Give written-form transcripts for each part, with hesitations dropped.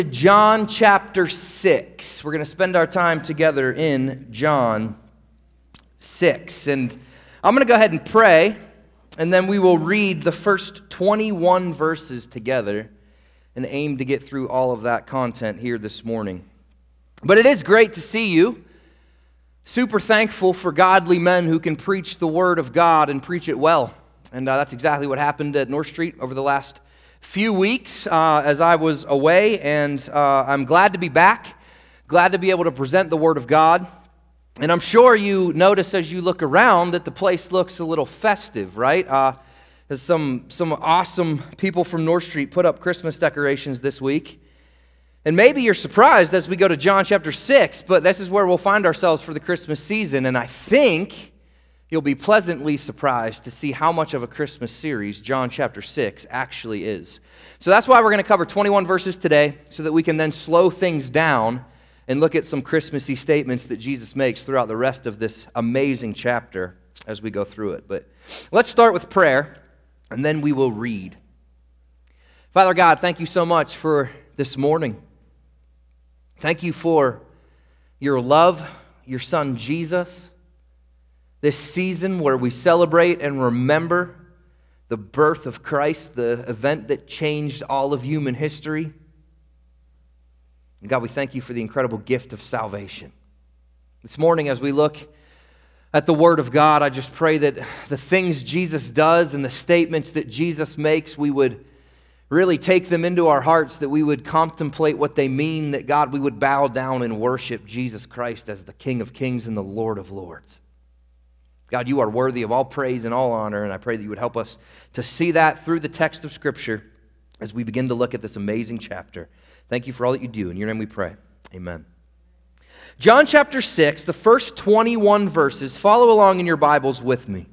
John chapter 6. We're going to spend our time together in John 6. And I'm going to go ahead and pray, and then we will read the first 21 verses together and aim to get through all of that content here this morning. But it is great to see you. Super thankful for godly men who can preach the Word of God and preach it well. And that's exactly what happened at North Street over the last few weeks as I was away, and I'm glad to be back, glad to be able to present the Word of God. And I'm sure you notice as you look around that the place looks a little festive, right? As some awesome people from North Street put up Christmas decorations this week. And maybe you're surprised as we go to John chapter 6, but this is where we'll find ourselves for the Christmas season, and I think you'll be pleasantly surprised to see how much of a Christmas series John chapter 6 actually is. So that's why we're going to cover 21 verses today, so that we can then slow things down and look at some Christmassy statements that Jesus makes throughout the rest of this amazing chapter as we go through it. But let's start with prayer, and then we will read. Father God, thank you so much for this morning. Thank you for your love, your Son Jesus, this season where we celebrate and remember the birth of Christ, the event that changed all of human history. And God, we thank you for the incredible gift of salvation. This morning, as we look at the Word of God, I just pray that the things Jesus does and the statements that Jesus makes, we would really take them into our hearts, that we would contemplate what they mean, that God, we would bow down and worship Jesus Christ as the King of Kings and the Lord of Lords. God, you are worthy of all praise and all honor, and I pray that you would help us to see that through the text of Scripture as we begin to look at this amazing chapter. Thank you for all that you do. In your name we pray. Amen. John chapter 6, the first 21 verses. Follow along in your Bibles with me.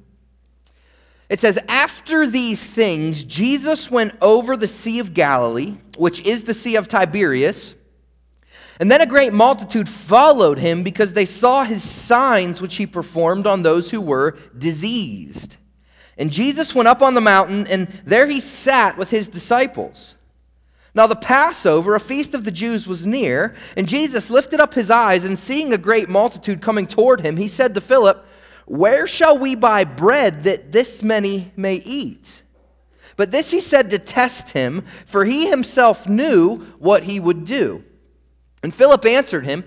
It says, "After these things, Jesus went over the Sea of Galilee, which is the Sea of Tiberias. And then a great multitude followed him because they saw his signs which he performed on those who were diseased. And Jesus went up on the mountain, and there he sat with his disciples. Now the Passover, a feast of the Jews, was near, and Jesus lifted up his eyes, and seeing a great multitude coming toward him, he said to Philip, 'Where shall we buy bread that this many may eat?' But this he said to test him, for he himself knew what he would do. And Philip answered him,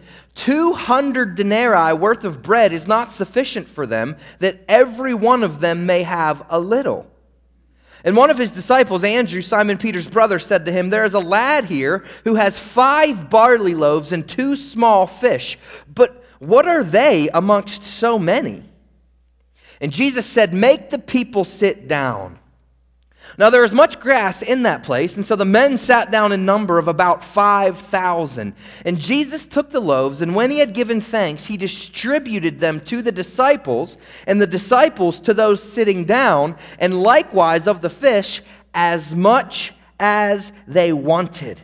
200 denarii worth of bread is not sufficient for them, that every one of them may have a little. And one of his disciples, Andrew, Simon Peter's brother, said to him, 'There is a lad here who has 5 barley loaves and 2 small fish, but what are they amongst so many?' And Jesus said, 'Make the people sit down.' Now there was much grass in that place, and so the men sat down in number of about 5,000. And Jesus took the loaves, and when he had given thanks, he distributed them to the disciples, and the disciples to those sitting down, and likewise of the fish, as much as they wanted.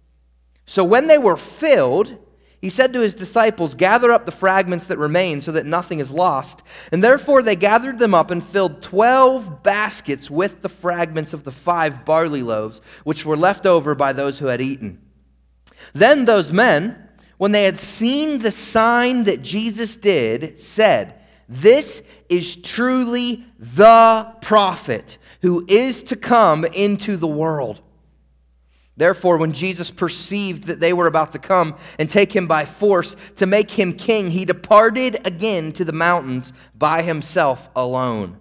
So when they were filled, he said to his disciples, 'Gather up the fragments that remain so that nothing is lost.' And therefore they gathered them up and filled 12 baskets with the fragments of the 5 barley loaves, which were left over by those who had eaten. Then those men, when they had seen the sign that Jesus did, said, 'This is truly the prophet who is to come into the world.' Therefore, when Jesus perceived that they were about to come and take him by force to make him king, he departed again to the mountains by himself alone.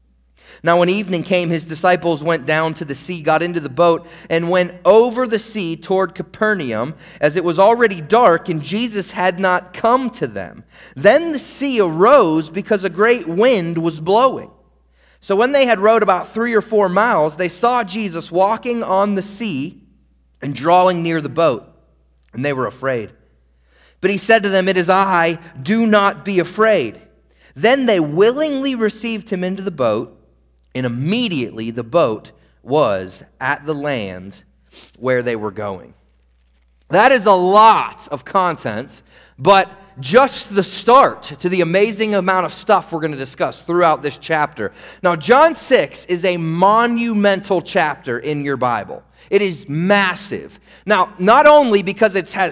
Now when evening came, his disciples went down to the sea, got into the boat, and went over the sea toward Capernaum, as it was already dark, and Jesus had not come to them. Then the sea arose because a great wind was blowing. So when they had rowed about 3 or 4 miles, they saw Jesus walking on the sea and drawing near the boat, and they were afraid. But he said to them, 'It is I, do not be afraid.' Then they willingly received him into the boat, and immediately the boat was at the land where they were going." That is a lot of content, but just the start to the amazing amount of stuff we're going to discuss throughout this chapter. Now, John 6 is a monumental chapter in your Bible. It is massive. Now, not only because it has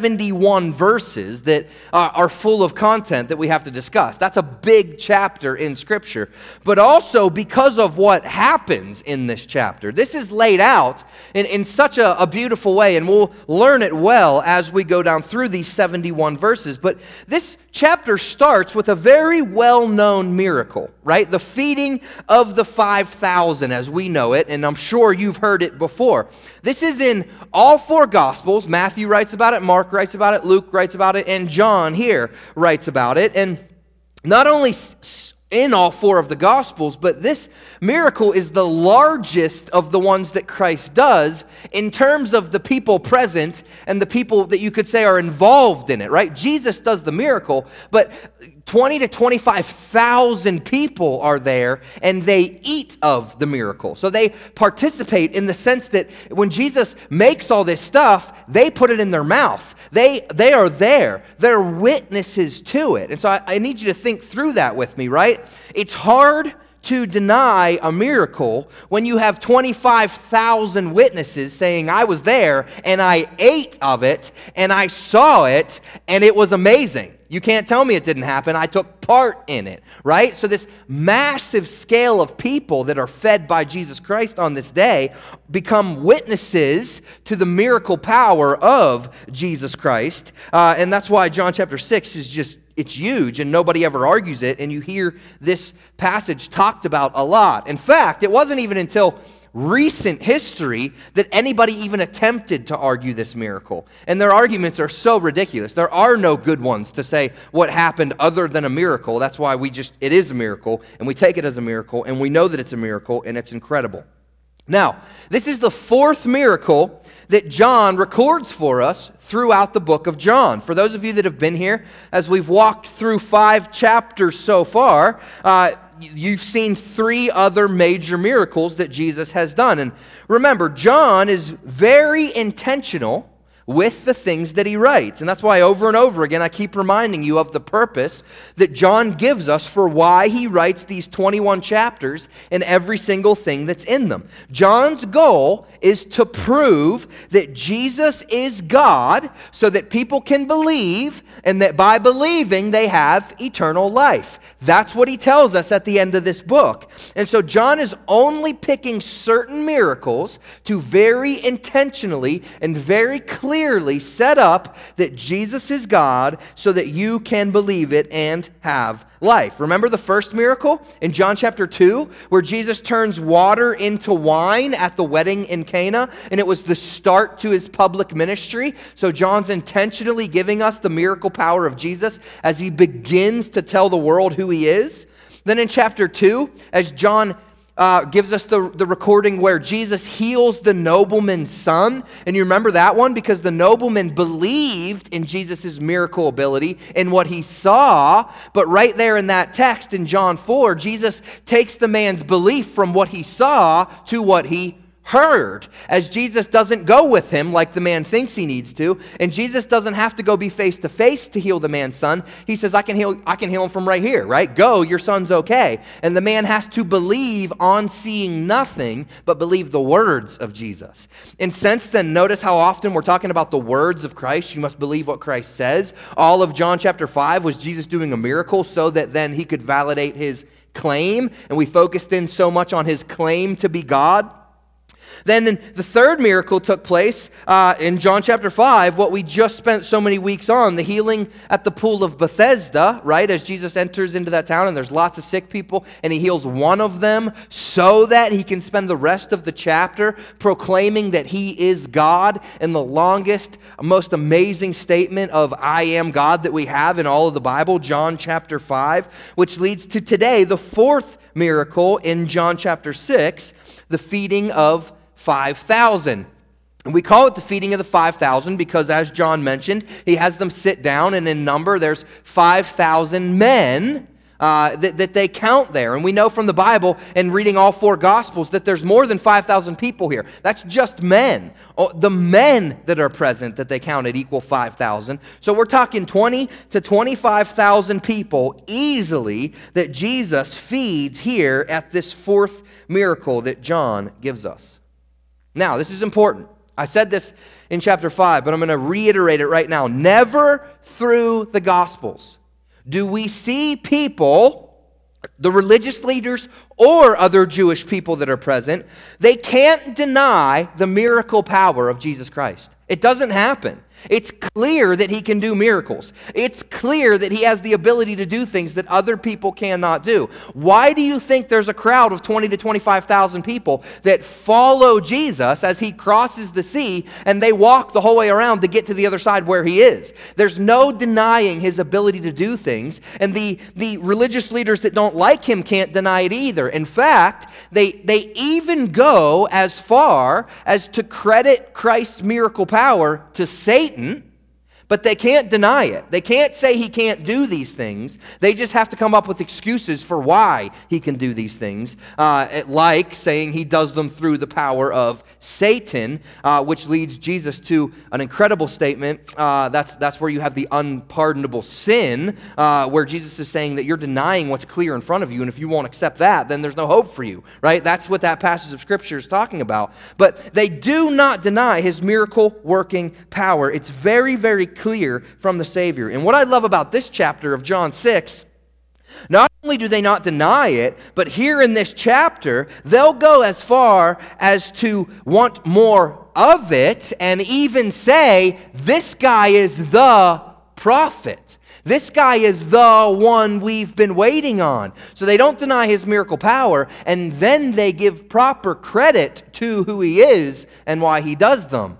71 verses that are full of content that we have to discuss. That's a big chapter in Scripture. But also because of what happens in this chapter. This is laid out in such a beautiful way, and we'll learn it well as we go down through these 71 verses. But this chapter starts with a very well-known miracle, right? The feeding of the 5,000 as we know it, and I'm sure you've heard it before. This is in all four Gospels. Matthew writes about it, Mark writes about it, Luke writes about it, and John here writes about it. And not only in all four of the Gospels, but this miracle is the largest of the ones that Christ does in terms of the people present and the people that you could say are involved in it, right? Jesus does the miracle, but 20 to 25,000 people are there, and they eat of the miracle. So they participate in the sense that when Jesus makes all this stuff, they put it in their mouth. They are there. They're witnesses to it. And so I need you to think through that with me, right? It's hard to deny a miracle when you have 25,000 witnesses saying, I was there, and I ate of it, and I saw it, and it was amazing. You can't tell me it didn't happen. I took part in it, right? So this massive scale of people that are fed by Jesus Christ on this day become witnesses to the miracle power of Jesus Christ. And that's why John chapter 6 is just, it's huge, and nobody ever argues it, and you hear this passage talked about a lot. In fact, it wasn't even until recent history that anybody even attempted to argue this miracle. And their arguments are so ridiculous. There are no good ones to say what happened other than a miracle. That's why it is a miracle, and we take it as a miracle, and we know that it's a miracle, and it's incredible. Now, this is the fourth miracle that John records for us throughout the book of John. For those of you that have been here, as we've walked through 5 chapters so far, you've seen 3 other major miracles that Jesus has done. And remember, John is very intentional with the things that he writes. And that's why over and over again I keep reminding you of the purpose that John gives us for why he writes these 21 chapters and every single thing that's in them. John's goal is to prove that Jesus is God so that people can believe, and that by believing they have eternal life. That's what he tells us at the end of this book. And so John is only picking certain miracles to very intentionally and very clearly set up that Jesus is God so that you can believe it and have life. Remember the first miracle in John chapter 2 where Jesus turns water into wine at the wedding in Cana, and it was the start to his public ministry. So John's intentionally giving us the miracle power of Jesus as he begins to tell the world who he is. Then in chapter 2, as John gives us the recording where Jesus heals the nobleman's son. And you remember that one because the nobleman believed in Jesus' miracle ability and what he saw. But right there in that text in John 4, Jesus takes the man's belief from what he saw to what he heard, as Jesus doesn't go with him like the man thinks he needs to, and Jesus doesn't have to go be face to face to heal the man's son. He says, I can heal him from right here, right? Go, your son's okay. And the man has to believe on seeing nothing, but believe the words of Jesus. In sense, then, notice how often we're talking about the words of Christ. You must believe what Christ says. All of John chapter 5 was Jesus doing a miracle so that then he could validate his claim, and we focused in so much on his claim to be God. Then the third miracle took place in John chapter 5, what we just spent so many weeks on, the healing at the pool of Bethesda, right? As Jesus enters into that town and there's lots of sick people and he heals one of them so that he can spend the rest of the chapter proclaiming that he is God in the longest, most amazing statement of I am God that we have in all of the Bible, John chapter 5, which leads to today, the fourth miracle in John chapter 6, the feeding of 5,000. And we call it the feeding of the 5,000 because, as John mentioned, he has them sit down, and in number there's 5,000 men that they count there. And we know from the Bible and reading all 4 Gospels that there's more than 5,000 people here. That's just men. The men that are present that they counted equal 5,000. So we're talking 20 to 25,000 people easily that Jesus feeds here at this fourth miracle that John gives us. Now, this is important. I said this in chapter 5, but I'm going to reiterate it right now. Never through the Gospels do we see people, the religious leaders or other Jewish people that are present, they can't deny the miracle power of Jesus Christ. It doesn't happen. It's clear that he can do miracles. It's clear that he has the ability to do things that other people cannot do. Why do you think there's a crowd of 20 to 25,000 people that follow Jesus as he crosses the sea and they walk the whole way around to get to the other side where he is? There's no denying his ability to do things, and the religious leaders that don't like him can't deny it either. In fact, they even go as far as to credit Christ's miracle power to Satan, but they can't deny it. They can't say he can't do these things. They just have to come up with excuses for why he can do these things, like saying he does them through the power of Satan, which leads Jesus to an incredible statement. That's where you have the unpardonable sin, where Jesus is saying that you're denying what's clear in front of you, and if you won't accept that, then there's no hope for you, right? That's what that passage of Scripture is talking about. But they do not deny his miracle-working power. It's very, very clear from the Savior. And what I love about this chapter of John 6, not only do they not deny it, but here in this chapter, they'll go as far as to want more of it and even say, this guy is the prophet. This guy is the one we've been waiting on. So they don't deny his miracle power, and then they give proper credit to who he is and why he does them.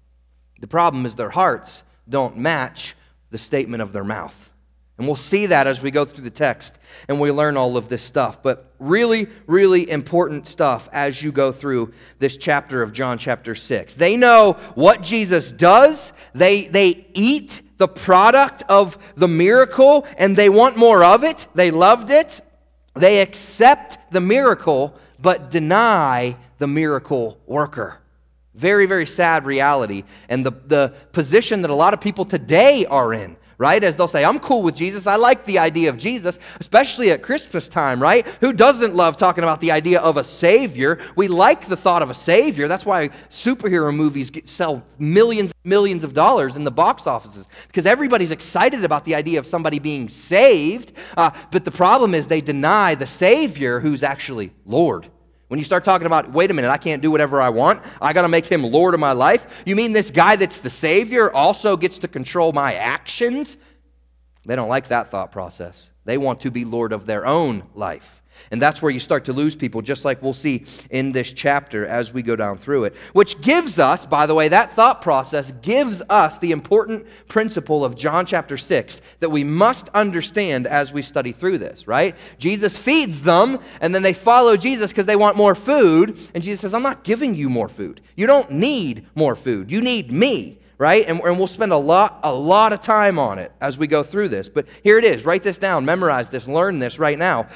The problem is their hearts don't match the statement of their mouth. And we'll see that as we go through the text and we learn all of this stuff. But really, really important stuff as you go through this chapter of John chapter 6. They know what Jesus does. They eat the product of the miracle and they want more of it. They loved it. They accept the miracle but deny the miracle worker. Very, very sad reality, and the position that a lot of people today are in, right? As they'll say, I'm cool with Jesus. I like the idea of Jesus, especially at Christmas time, right? Who doesn't love talking about the idea of a Savior? We like the thought of a Savior. That's why superhero movies sell millions and millions of dollars in the box offices, because everybody's excited about the idea of somebody being saved, but the problem is they deny the Savior who's actually Lord. When you start talking about, wait a minute, I can't do whatever I want, I got to make him Lord of my life. You mean this guy that's the Savior also gets to control my actions? They don't like that thought process. They want to be Lord of their own life. And that's where you start to lose people, just like we'll see in this chapter as we go down through it. Which gives us, by the way, that thought process gives us the important principle of John chapter 6 that we must understand as we study through this, right? Jesus feeds them, and then they follow Jesus because they want more food. And Jesus says, I'm not giving you more food. You don't need more food. You need me. Right? And we'll spend a lot of time on it as we go through this. But here it is. Write this down. Memorize this. Learn this right now.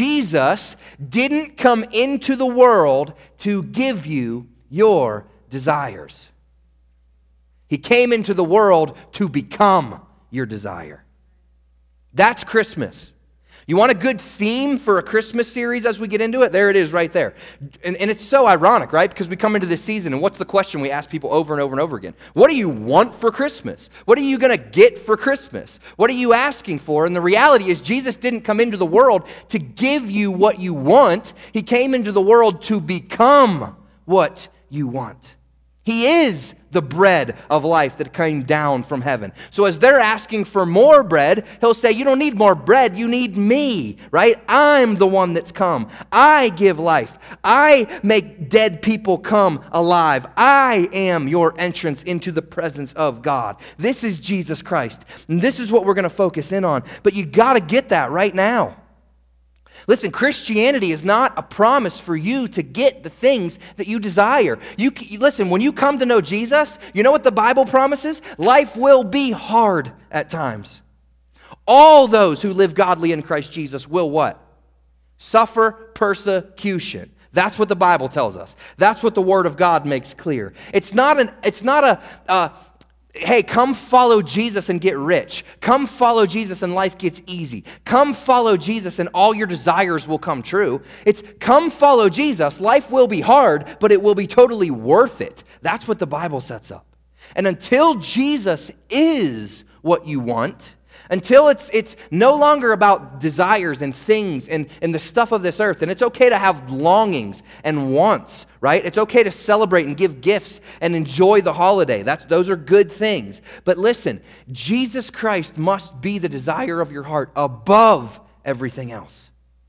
Jesus didn't come into the world to give you your desires. He came into the world to become your desire. That's Christmas. You want a good theme for a Christmas series as we get into it? There it is right there. And it's so ironic, right? Because we come into this season, and what's the question we ask people over and over and over again? What do you want for Christmas? What are you going to get for Christmas? What are you asking for? And the reality is Jesus didn't come into the world to give you what you want. He came into the world to become what you want. He is the bread of life that came down from heaven. So as they're asking for more bread, he'll say, you don't need more bread, you need me, right? I'm the one that's come. I give life. I make dead people come alive. I am your entrance into the presence of God. This is Jesus Christ. And this is what we're going to focus in on. But you got to get that right now. Listen, Christianity is not a promise for you to get the things that you desire. Listen, when you come to know Jesus, you know what the Bible promises? Life will be hard at times. All those who live godly in Christ Jesus will what? Suffer persecution. That's what the Bible tells us. That's what the Word of God makes clear. It's not hey, come follow Jesus and get rich. Come follow Jesus and life gets easy. Come follow Jesus and all your desires will come true. It's come follow Jesus. Life will be hard, but it will be totally worth it. That's what the Bible sets up. And until Jesus is what you want, until it's no longer about desires and things and the stuff of this earth, and it's okay to have longings and wants, right? It's okay to celebrate and give gifts and enjoy the holiday. Those are good things. But listen, Jesus Christ must be the desire of your heart above everything else.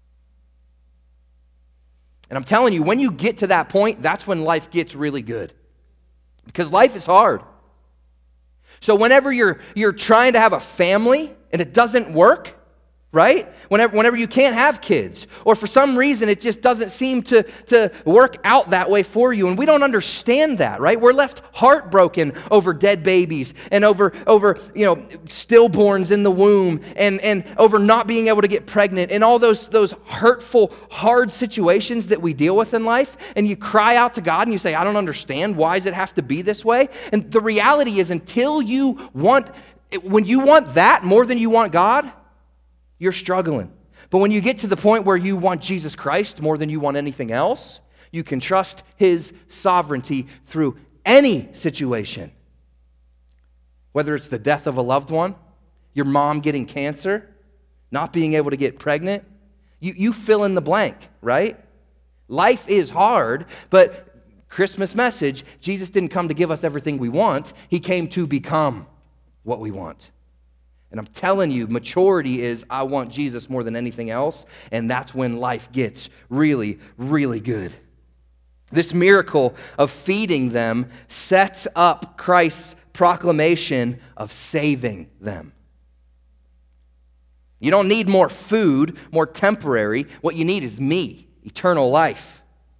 And I'm telling you, when you get to that point, that's when life gets really good. Because life is hard. So whenever you're trying to have a family and it doesn't work, right? Whenever you can't have kids, or for some reason it just doesn't seem to work out that way for you, and we don't understand that, right? We're left heartbroken over dead babies and over stillborns in the womb and over not being able to get pregnant and all those hurtful, hard situations that we deal with in life, and you cry out to God and you say, I don't understand. Why does it have to be this way? And the reality is, when you want that more than you want God, you're struggling. But when you get to the point where you want Jesus Christ more than you want anything else, you can trust His sovereignty through any situation. Whether it's the death of a loved one, your mom getting cancer, not being able to get pregnant, you fill in the blank, right? Life is hard, but Christmas message, Jesus didn't come to give us everything we want. He came to become what we want. And I'm telling you, maturity is I want Jesus more than anything else, and that's when life gets really, really good. This miracle of feeding them sets up Christ's proclamation of saving them. You don't need more food, more temporary. What you need is me, eternal life.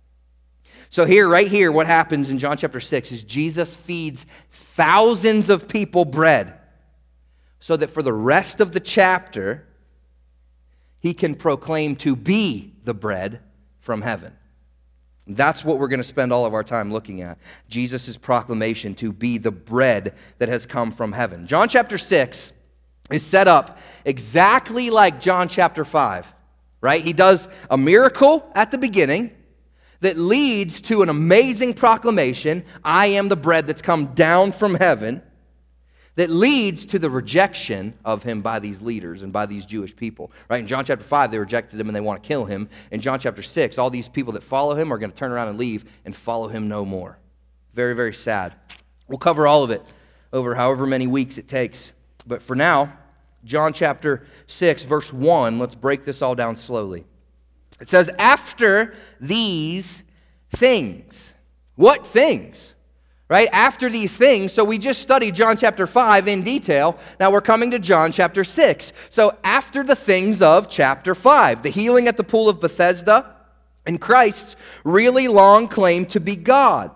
So right here, what happens in John chapter 6 is Jesus feeds thousands of people bread, so that for the rest of the chapter, He can proclaim to be the bread from heaven. That's what we're going to spend all of our time looking at. Jesus' proclamation to be the bread that has come from heaven. John chapter 6 is set up exactly like John chapter 5, right? He does a miracle at the beginning that leads to an amazing proclamation, I am the bread that's come down from heaven, that leads to the rejection of Him by these leaders and by these Jewish people. Right? In John chapter 5, they rejected Him and they want to kill Him. In John chapter 6, all these people that follow Him are going to turn around and leave and follow Him no more. Very, very sad. We'll cover all of it over however many weeks it takes. But for now, John chapter 6, verse 1, let's break this all down slowly. It says, after these things. What things? Right? After these things, so we just studied John chapter 5 in detail. Now we're coming to John chapter 6. So after the things of chapter 5, the healing at the pool of Bethesda, and Christ's really long claim to be God.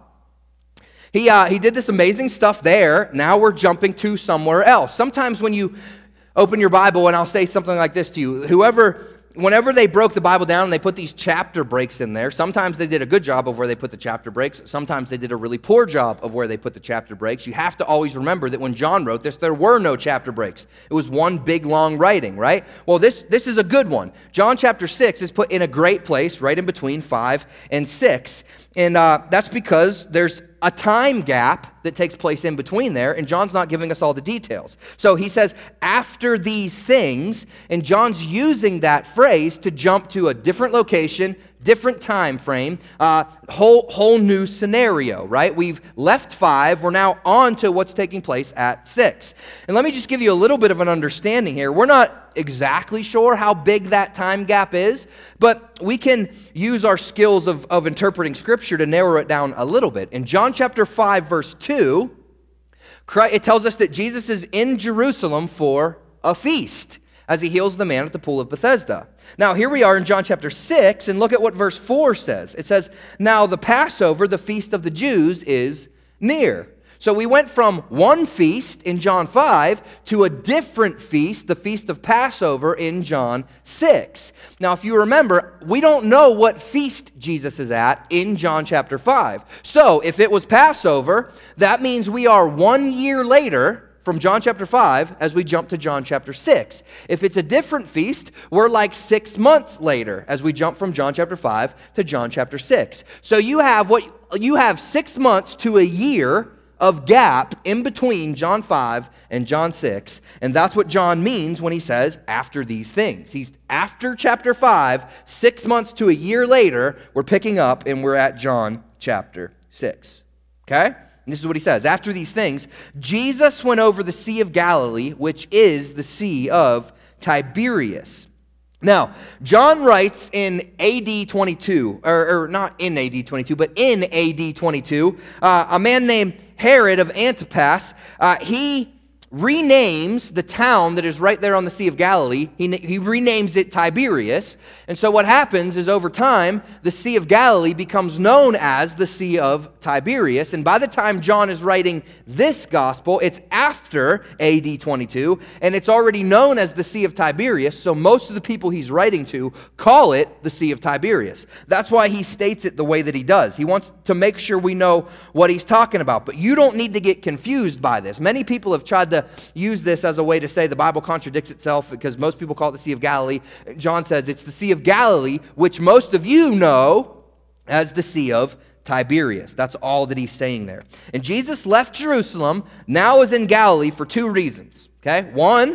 He did this amazing stuff there. Now we're jumping to somewhere else. Sometimes when you open your Bible, and I'll say something like this to you, whenever they broke the Bible down and they put these chapter breaks in there, sometimes they did a good job of where they put the chapter breaks. Sometimes they did a really poor job of where they put the chapter breaks. You have to always remember that when John wrote this, there were no chapter breaks. It was one big, long writing, right? Well, this is a good one. John chapter 6 is put in a great place, right in between 5 and 6. And that's because there's a time gap that takes place in between there, and John's not giving us all the details. So he says, after these things, and John's using that phrase to jump to a different location, different time frame, whole new scenario, right? We've left 5, we're now on to what's taking place at 6. And let me just give you a little bit of an understanding here. We're not exactly sure how big that time gap is, but we can use our skills of interpreting Scripture to narrow it down a little bit. In John chapter 5, verse 2, it tells us that Jesus is in Jerusalem for a feast as He heals the man at the pool of Bethesda. Now, here we are in John chapter 6, and look at what verse 4 says. It says, now the Passover, the feast of the Jews, is near. So we went from one feast in John 5 to a different feast, the Feast of Passover in John 6. Now, if you remember, we don't know what feast Jesus is at in John chapter 5. So if it was Passover, that means we are 1 year later from John chapter 5 as we jump to John chapter 6. If it's a different feast, we're like 6 months later as we jump from John chapter 5 to John chapter 6. So you have 6 months to a year of gap in between John 5 and John 6, and that's what John means when he says, after these things. He's after chapter 5, 6 months to a year later, we're picking up and we're at John chapter 6. Okay? And this is what he says. After these things, Jesus went over the Sea of Galilee, which is the Sea of Tiberias. Now, John writes in AD 22, or not in AD 22, but in AD 22, a man named Herod of Antipas, he renames the town that is right there on the Sea of Galilee. He renames it Tiberias. And so what happens is over time, the Sea of Galilee becomes known as the Sea of Tiberias. And by the time John is writing this gospel, it's after AD 22, and it's already known as the Sea of Tiberias. So most of the people he's writing to call it the Sea of Tiberias. That's why he states it the way that he does. He wants to make sure we know what he's talking about. But you don't need to get confused by this. Many people have tried to use this as a way to say the Bible contradicts itself because most people call it the Sea of Galilee. John says it's the Sea of Galilee, which most of you know as the Sea of Tiberias. That's all that he's saying there. And Jesus left Jerusalem, now is in Galilee for two reasons. Okay? One,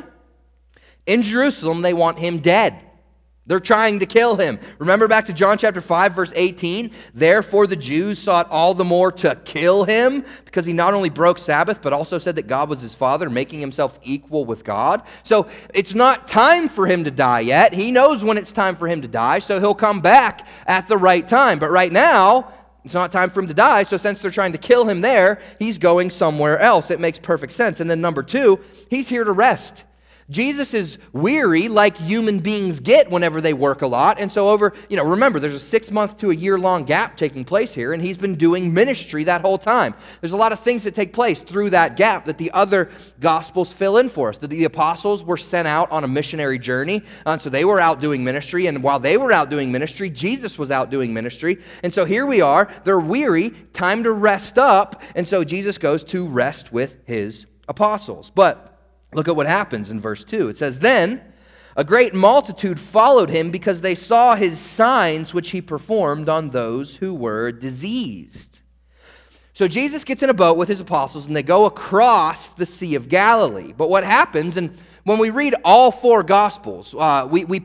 in Jerusalem they want him dead. They're trying to kill him. Remember back to John chapter 5, verse 18? Therefore the Jews sought all the more to kill him because he not only broke Sabbath, but also said that God was his father, making himself equal with God. So it's not time for him to die yet. He knows when it's time for him to die, so he'll come back at the right time. But right now, it's not time for him to die, so since they're trying to kill him there, he's going somewhere else. It makes perfect sense. And then number two, he's here to rest. Jesus is weary like human beings get whenever they work a lot. And so remember, there's a 6 month to a year-long gap taking place here, and he's been doing ministry that whole time. There's a lot of things that take place through that gap that the other Gospels fill in for us. That the apostles were sent out on a missionary journey, so they were out doing ministry, and while they were out doing ministry, Jesus was out doing ministry. And so here we are, they're weary, time to rest up, and so Jesus goes to rest with his apostles. But look at what happens in verse 2. It says, "Then a great multitude followed him because they saw his signs which he performed on those who were diseased." So Jesus gets in a boat with his apostles and they go across the Sea of Galilee. But what happens, and when we read all four Gospels, we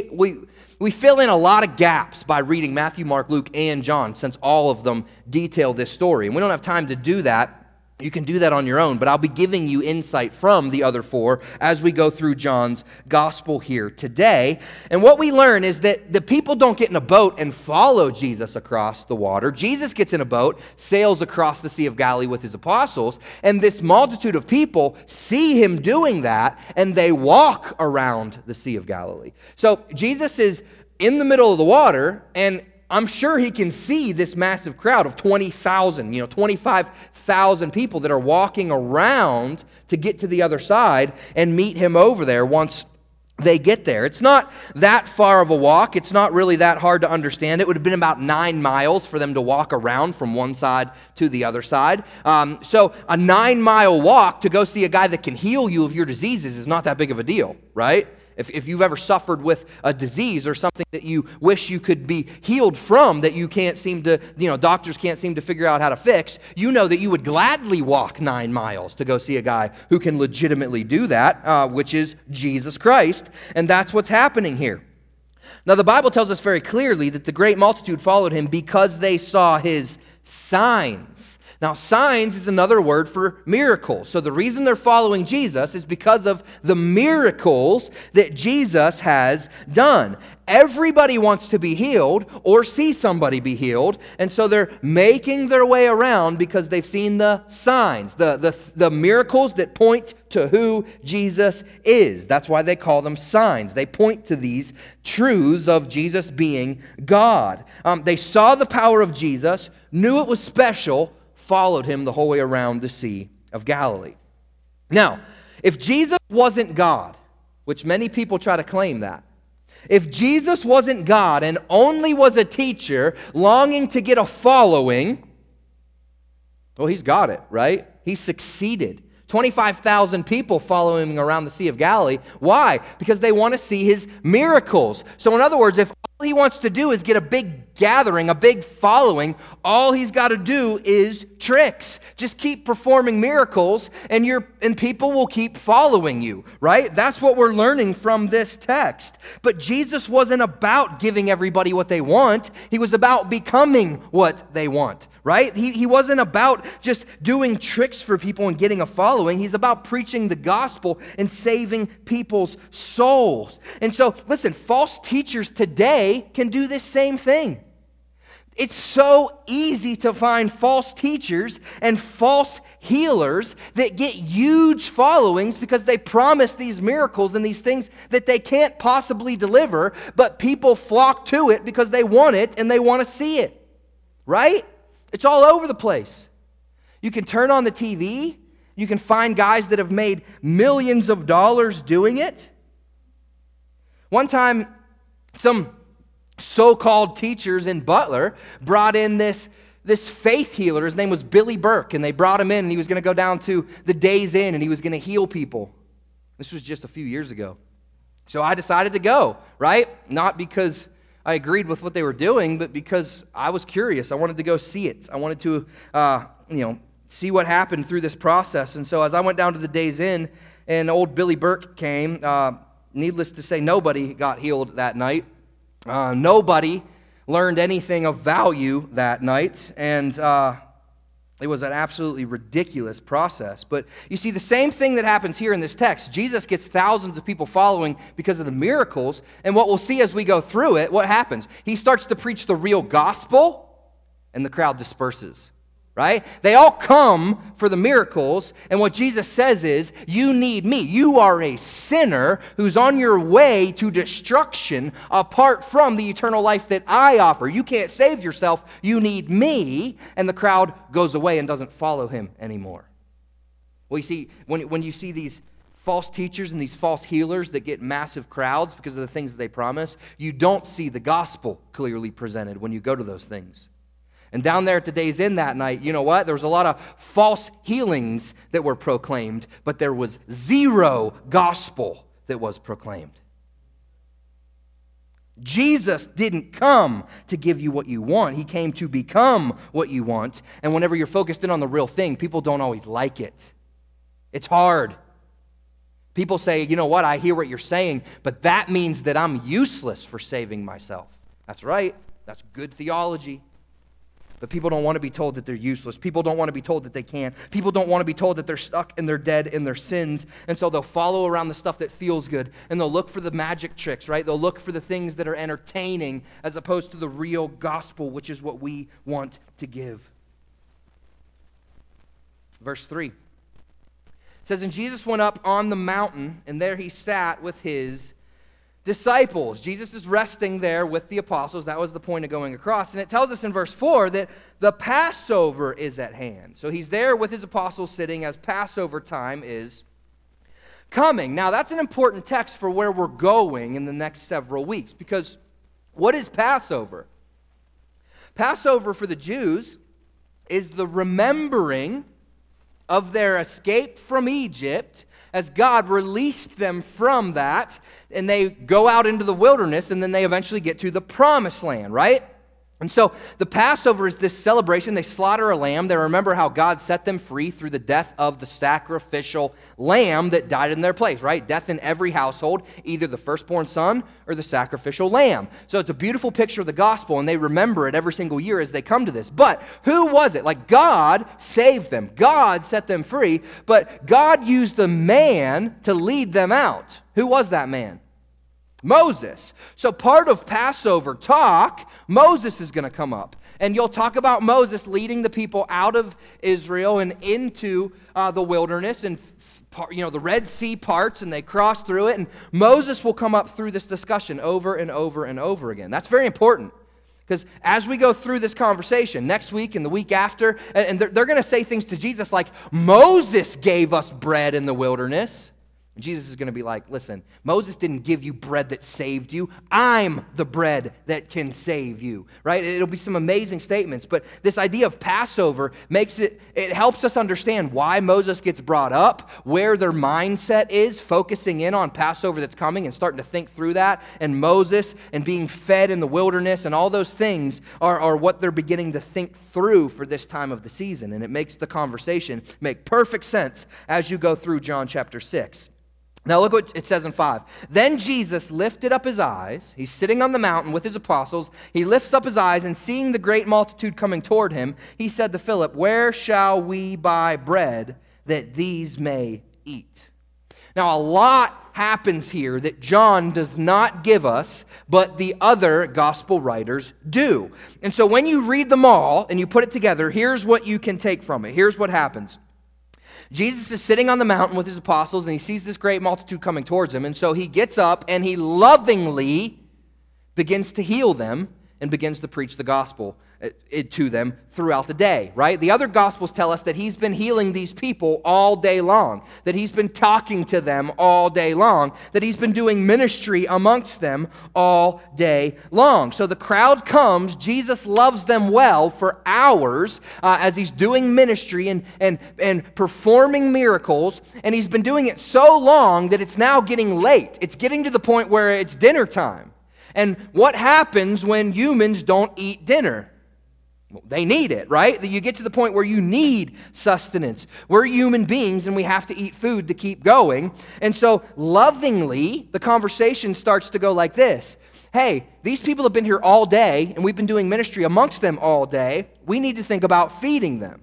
fill in a lot of gaps by reading Matthew, Mark, Luke, and John, since all of them detail this story. And we don't have time to do that. You can do that on your own, but I'll be giving you insight from the other four as we go through John's gospel here today. And what we learn is that the people don't get in a boat and follow Jesus across the water. Jesus gets in a boat, sails across the Sea of Galilee with his apostles, and this multitude of people see him doing that, and they walk around the Sea of Galilee. So Jesus is in the middle of the water, and I'm sure he can see this massive crowd of 20,000, 25,000 people that are walking around to get to the other side and meet him over there once they get there. It's not that far of a walk. It's not really that hard to understand. It would have been about 9 miles for them to walk around from one side to the other side. So a 9-mile walk to go see a guy that can heal you of your diseases is not that big of a deal, right? If you've ever suffered with a disease or something that you wish you could be healed from that you can't seem to, doctors can't seem to figure out how to fix, you know that you would gladly walk 9 miles to go see a guy who can legitimately do that, which is Jesus Christ. And that's what's happening here. Now, the Bible tells us very clearly that the great multitude followed him because they saw his signs. Now, signs is another word for miracles. So the reason they're following Jesus is because of the miracles that Jesus has done. Everybody wants to be healed or see somebody be healed, and so they're making their way around because they've seen the signs, the miracles that point to who Jesus is. That's why they call them signs. They point to these truths of Jesus being God. They saw the power of Jesus, knew it was special, followed him the whole way around the Sea of Galilee. Now, if Jesus wasn't God, which many people try to claim that, if Jesus wasn't God and only was a teacher longing to get a following, well, he's got it, right? He succeeded. 25,000 people follow him around the Sea of Galilee. Why? Because they want to see his miracles. So in other words, if all he wants to do is get a big gathering, a big following, all he's got to do is tricks. Just keep performing miracles and people will keep following you, right? That's what we're learning from this text. But Jesus wasn't about giving everybody what they want. He was about becoming what they want, right? He wasn't about just doing tricks for people and getting a following. He's about preaching the gospel and saving people's souls. And so, listen, false teachers today can do this same thing. It's so easy to find false teachers and false healers that get huge followings because they promise these miracles and these things that they can't possibly deliver, but people flock to it because they want it and they want to see it, right? It's all over the place. You can turn on the TV. You can find guys that have made millions of dollars doing it. One time, some so-called teachers in Butler brought in this faith healer. His name was Billy Burke, and they brought him in, and he was going to go down to the Days Inn, and he was going to heal people. This was just a few years ago. So I decided to go, right? Not because I agreed with what they were doing, but because I was curious. I wanted to go see it. I wanted to, see what happened through this process. And so as I went down to the Days Inn, and old Billy Burke came, needless to say, nobody got healed that night. Nobody learned anything of value that night, and it was an absolutely ridiculous process. But you see, the same thing that happens here in this text, Jesus gets thousands of people following because of the miracles, and what we'll see as we go through it, what happens? He starts to preach the real gospel, and the crowd disperses. Right? They all come for the miracles, and what Jesus says is, you need me. You are a sinner who's on your way to destruction apart from the eternal life that I offer. You can't save yourself. You need me. And the crowd goes away and doesn't follow him anymore. Well, you see, when you see these false teachers and these false healers that get massive crowds because of the things that they promise, you don't see the gospel clearly presented when you go to those things. And down there at the Days Inn that night, you know what? There was a lot of false healings that were proclaimed, but there was zero gospel that was proclaimed. Jesus didn't come to give you what you want. He came to become what you want. And whenever you're focused in on the real thing, people don't always like it. It's hard. People say, you know what? I hear what you're saying, but that means that I'm useless for saving myself. That's right. That's good theology. But people don't want to be told that they're useless. People don't want to be told that they can't. People don't want to be told that they're stuck and they're dead in their sins. And so they'll follow around the stuff that feels good. And they'll look for the magic tricks, right? They'll look for the things that are entertaining as opposed to the real gospel, which is what we want to give. Verse 3. It says, and Jesus went up on the mountain, and there he sat with his disciples. Jesus is resting there with the apostles. That was the point of going across. And it tells us in verse 4 that the Passover is at hand. So he's there with his apostles sitting as Passover time is coming. Now that's an important text for where we're going in the next several weeks. Because what is Passover? Passover for the Jews is the remembering of their escape from Egypt as God released them from that, and they go out into the wilderness, and then they eventually get to the promised land, right? And so the Passover is this celebration. They slaughter a lamb. They remember how God set them free through the death of the sacrificial lamb that died in their place, right? Death in every household, either the firstborn son or the sacrificial lamb. So it's a beautiful picture of the gospel, and they remember it every single year as they come to this. But who was it? Like, God saved them. God set them free, but God used a man to lead them out. Who was that man? Moses. So part of Passover talk, Moses is going to come up. And you'll talk about Moses leading the people out of Israel and into the wilderness, and the Red Sea parts, and they cross through it. And Moses will come up through this discussion over and over and over again. That's very important. Because as we go through this conversation, next week and the week after, and they're going to say things to Jesus like, Moses gave us bread in the wilderness. And Jesus is going to be like, listen, Moses didn't give you bread that saved you. I'm the bread that can save you, right? It'll be some amazing statements. But this idea of Passover it helps us understand why Moses gets brought up, where their mindset is, focusing in on Passover that's coming and starting to think through that. And Moses and being fed in the wilderness and all those things are what they're beginning to think through for this time of the season. And it makes the conversation make perfect sense as you go through John chapter 6. Now look what it says in 5. Then Jesus lifted up his eyes. He's sitting on the mountain with his apostles. He lifts up his eyes, and seeing the great multitude coming toward him, he said to Philip, "Where shall we buy bread that these may eat?" Now a lot happens here that John does not give us, but the other gospel writers do. And so when you read them all and you put it together, here's what you can take from it. Here's what happens. Jesus is sitting on the mountain with his apostles, and he sees this great multitude coming towards him. And so he gets up, and he lovingly begins to heal them and begins to preach the gospel to them throughout the day, right? The other gospels tell us that he's been healing these people all day long, that he's been talking to them all day long, that he's been doing ministry amongst them all day long. So the crowd comes, Jesus loves them well for hours as he's doing ministry and performing miracles, and he's been doing it so long that it's now getting late. It's getting to the point where it's dinner time. And what happens when humans don't eat dinner? Well, they need it, right? You get to the point where you need sustenance. We're human beings and we have to eat food to keep going. And so lovingly, the conversation starts to go like this. Hey, these people have been here all day and we've been doing ministry amongst them all day. We need to think about feeding them.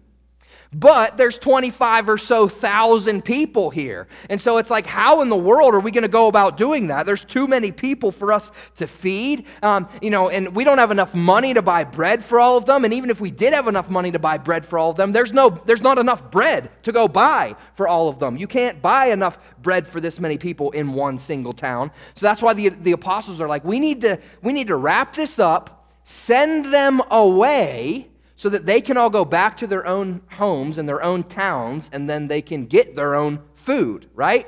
But there's 25 or so thousand people here. And so it's like, how in the world are we going to go about doing that? There's too many people for us to feed, and we don't have enough money to buy bread for all of them. And even if we did have enough money to buy bread for all of them, there's not enough bread to go buy for all of them. You can't buy enough bread for this many people in one single town. So that's why the apostles are like, we need to wrap this up, send them away, so that they can all go back to their own homes and their own towns, and then they can get their own food, right?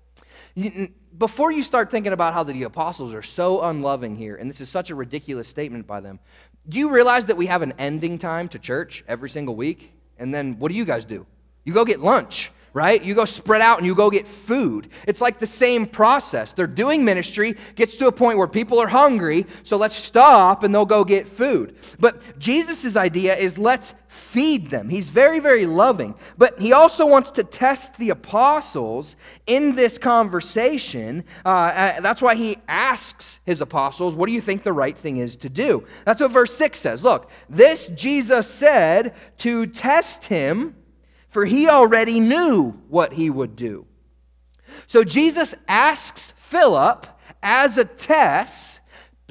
Before you start thinking about how the apostles are so unloving here, and this is such a ridiculous statement by them, do you realize that we have an ending time to church every single week? And then what do you guys do? You go get lunch, right? You go spread out and you go get food. It's like the same process. They're doing ministry, gets to a point where people are hungry, so let's stop and they'll go get food. But Jesus' idea is let's feed them. He's very, very loving. But he also wants to test the apostles in this conversation. That's why he asks his apostles, what do you think the right thing is to do? That's what verse 6 says. Look, this Jesus said to test him, for he already knew what he would do. So Jesus asks Philip as a test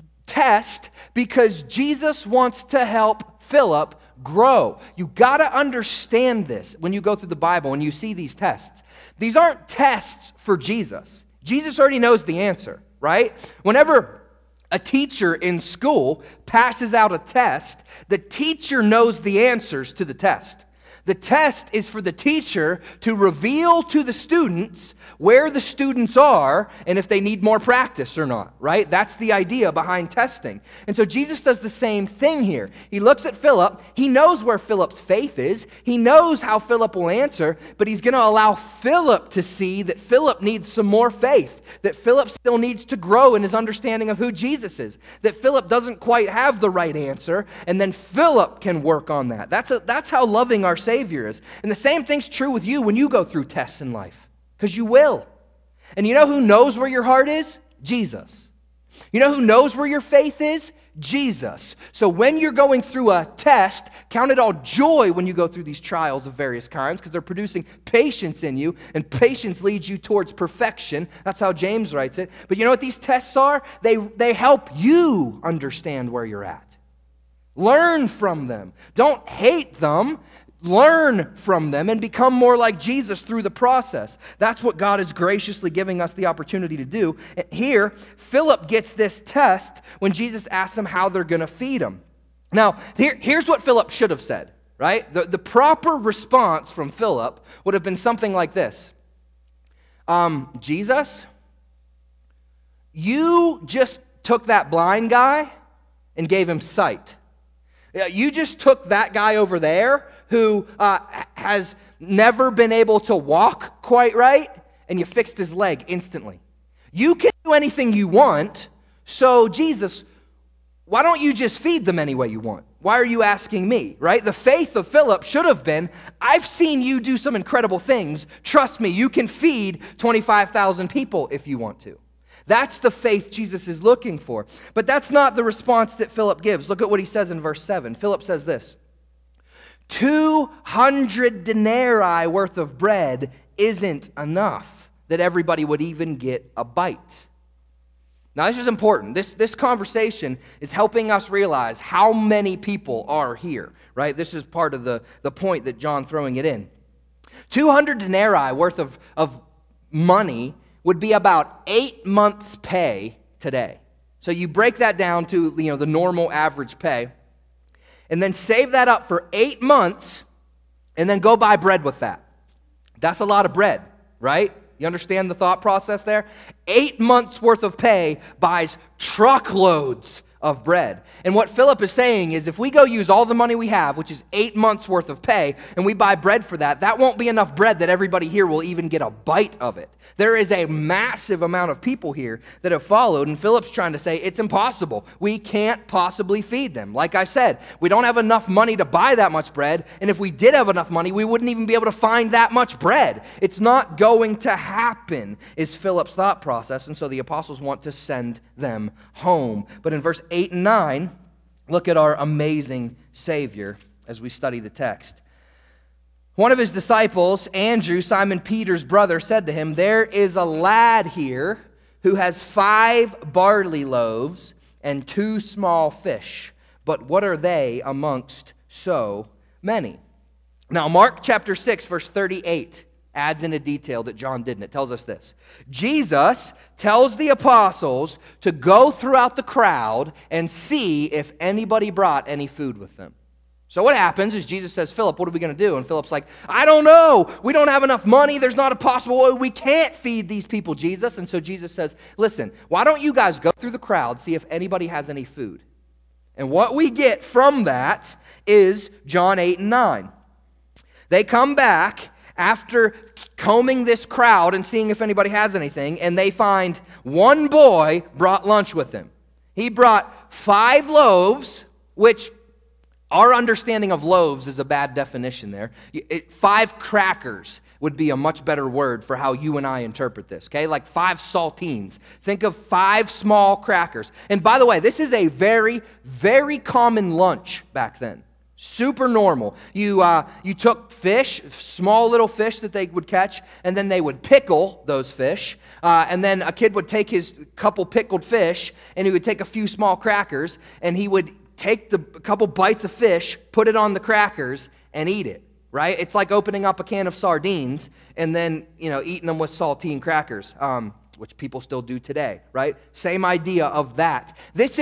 because Jesus wants to help Philip grow. You got to understand this when you go through the Bible and you see these tests. These aren't tests for Jesus. Jesus already knows the answer, right? Whenever a teacher in school passes out a test, the teacher knows the answers to the test. The test is for the teacher to reveal to the students where the students are and if they need more practice or not, right? That's the idea behind testing. And so Jesus does the same thing here. He looks at Philip. He knows where Philip's faith is. He knows how Philip will answer, but he's going to allow Philip to see that Philip needs some more faith, that Philip still needs to grow in his understanding of who Jesus is, that Philip doesn't quite have the right answer, and then Philip can work on that. That's how loving our Savior is. And the same thing's true with you when you go through tests in life, because you will. And you know who knows where your heart is? Jesus. You know who knows where your faith is? Jesus. So when you're going through a test, count it all joy when you go through these trials of various kinds, because they're producing patience in you, and patience leads you towards perfection. That's how James writes it. But you know what these tests are? They help you understand where you're at. Learn from them. Don't hate them. Learn from them and become more like Jesus through the process. That's what God is graciously giving us the opportunity to do. And here, Philip gets this test when Jesus asks him how they're going to feed him. Now, here's what Philip should have said, right? The proper response from Philip would have been something like this. Jesus, you just took that blind guy and gave him sight. You just took that guy over there who has never been able to walk quite right, and you fixed his leg instantly. You can do anything you want, so Jesus, why don't you just feed them any way you want? Why are you asking me, right? The faith of Philip should have been, I've seen you do some incredible things. Trust me, you can feed 25,000 people if you want to. That's the faith Jesus is looking for. But that's not the response that Philip gives. Look at what he says in verse 7. Philip says this, 200 denarii worth of bread isn't enough that everybody would even get a bite. Now, this is important. This conversation is helping us realize how many people are here, right? This is part of the point that John's throwing it in. 200 denarii worth of money would be about 8 months' pay today. So you break that down to the normal average pay, and then save that up for 8 months, and then go buy bread with that. That's a lot of bread, right? You understand the thought process there? 8 months worth of pay buys truckloads of bread. And what Philip is saying is if we go use all the money we have, which is 8 months worth of pay, and we buy bread for that, that won't be enough bread that everybody here will even get a bite of it. There is a massive amount of people here that have followed, and Philip's trying to say it's impossible. We can't possibly feed them. Like I said, we don't have enough money to buy that much bread, and if we did have enough money, we wouldn't even be able to find that much bread. It's not going to happen, is Philip's thought process, and so the apostles want to send them home. But in verse 8 and 9, look at our amazing Savior as we study the text. One of his disciples, Andrew, Simon Peter's brother, said to him, "There is a lad here who has 5 barley loaves and 2 small fish, but what are they amongst so many?" Now, Mark chapter 6, verse 38 adds in a detail that John didn't. It tells us this. Jesus tells the apostles to go throughout the crowd and see if anybody brought any food with them. So what happens is Jesus says, "Philip, what are we going to do?" And Philip's like, "I don't know. We don't have enough money. There's not a possible way. We can't feed these people, Jesus." And so Jesus says, "Listen, why don't you guys go through the crowd, see if anybody has any food?" And what we get from that is John 8 and 9. They come back after combing this crowd and seeing if anybody has anything, and they find one boy brought lunch with him. He brought 5 loaves, which our understanding of loaves is a bad definition there. 5 crackers would be a much better word for how you and I interpret this, okay? Like 5 saltines. Think of 5 small crackers. And by the way, this is a very, very common lunch back then. Super normal. You took fish, small little fish that they would catch, and then they would pickle those fish. And then a kid would take his couple pickled fish, and he would take a few small crackers, and he would take a couple bites of fish, put it on the crackers, and eat it, right? It's like opening up a can of sardines and then, eating them with saltine crackers, which people still do today, right? Same idea of that.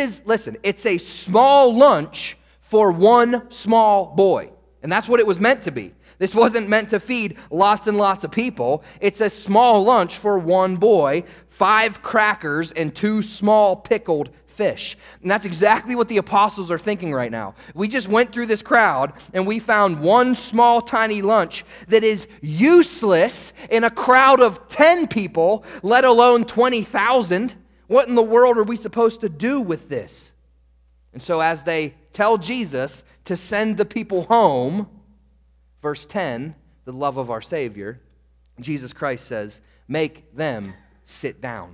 It's a small lunch for one small boy. And that's what it was meant to be. This wasn't meant to feed lots and lots of people. It's a small lunch for one boy, 5 crackers and 2 small pickled fish. And that's exactly what the apostles are thinking right now. We just went through this crowd and we found one small tiny lunch that is useless in a crowd of 10 people, let alone 20,000. What in the world are we supposed to do with this? And so as they tell Jesus to send the people home, verse 10, the love of our Savior, Jesus Christ says, "Make them sit down."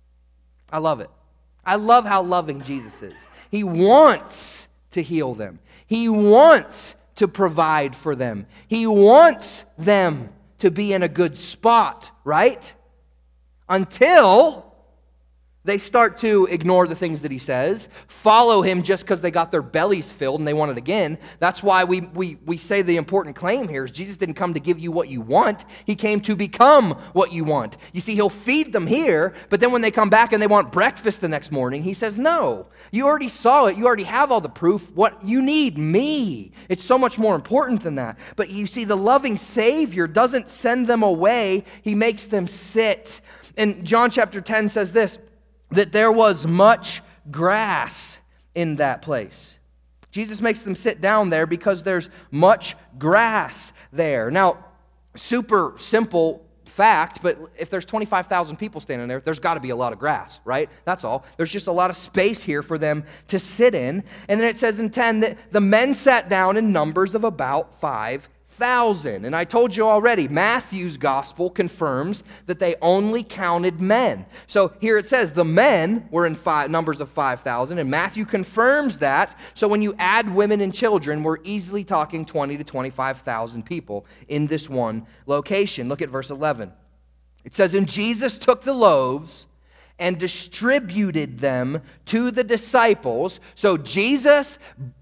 I love it. I love how loving Jesus is. He wants to heal them. He wants to provide for them. He wants them to be in a good spot, right? Until They start to ignore the things that he says, follow him just because they got their bellies filled and they want it again. That's why we say the important claim here is Jesus didn't come to give you what you want. He came to become what you want. You see, he'll feed them here, but then when they come back and they want breakfast the next morning, he says, no, you already saw it. You already have all the proof. What you need, me. It's so much more important than that. But you see, the loving Savior doesn't send them away. He makes them sit. And John chapter 10 says this, that there was much grass in that place. Jesus makes them sit down there because there's much grass there. Now, super simple fact, but if there's 25,000 people standing there, there's got to be a lot of grass, right? That's all. There's just a lot of space here for them to sit in. And then it says in 10 that the men sat down in numbers of about 5,000. And I told you already, Matthew's gospel confirms that they only counted men. So here it says the men were in numbers of 5,000, and Matthew confirms that. So when you add women and children, we're easily talking 20 to 25,000 people in this one location. Look at verse 11. It says, and Jesus took the loaves and distributed them to the disciples. So Jesus